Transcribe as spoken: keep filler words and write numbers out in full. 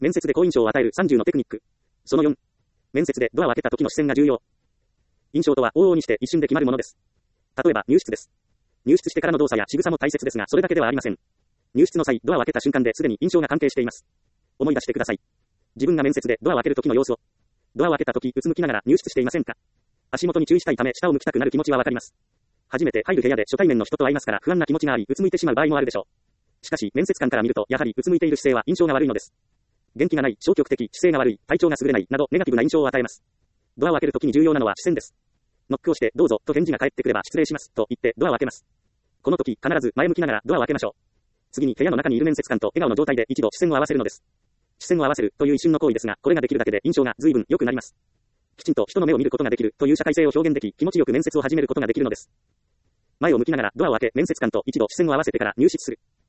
面接で好印象を与えるさんじゅうのテクニック。そのよん。面接でドアを開けた時の視線が重要。印象とは往々にして一瞬で決まるものです。例えば入室です。入室してからの動作や仕草も大切ですが、それだけではありません。入室の際、ドアを開けた瞬間ですでに印象が関係しています。思い出してください。自分が面接でドアを開ける時の様子を。ドアを開けた時、うつむきながら入室していませんか？足元に注意したいため下を向きたくなる気持ちはわかります。初めて入る部屋で初対面の人と会いますから不安な気持ちがあり、うつむいてしまう場合もあるでしょう。しかし、面接官から見ると、やはりうつむいている姿勢は印象が悪いのです。元気がない、消極的、姿勢が悪い、体調が優れない、など、ネガティブな印象を与えます。ドアを開けるときに重要なのは視線です。ノックをして、どうぞ、と返事が返ってくれば失礼します、と言ってドアを開けます。この時、必ず前向きながらドアを開けましょう。次に部屋の中にいる面接官と笑顔の状態で一度視線を合わせるのです。視線を合わせるという一瞬の行為ですが、これができるだけで印象が随分良くなります。きちんと人の目を見ることができるという社会性を表現でき、気持ちよく面接を始めることができるのです。前を向きながらドアを開け、面接官と一度視線を合わせてから入室する。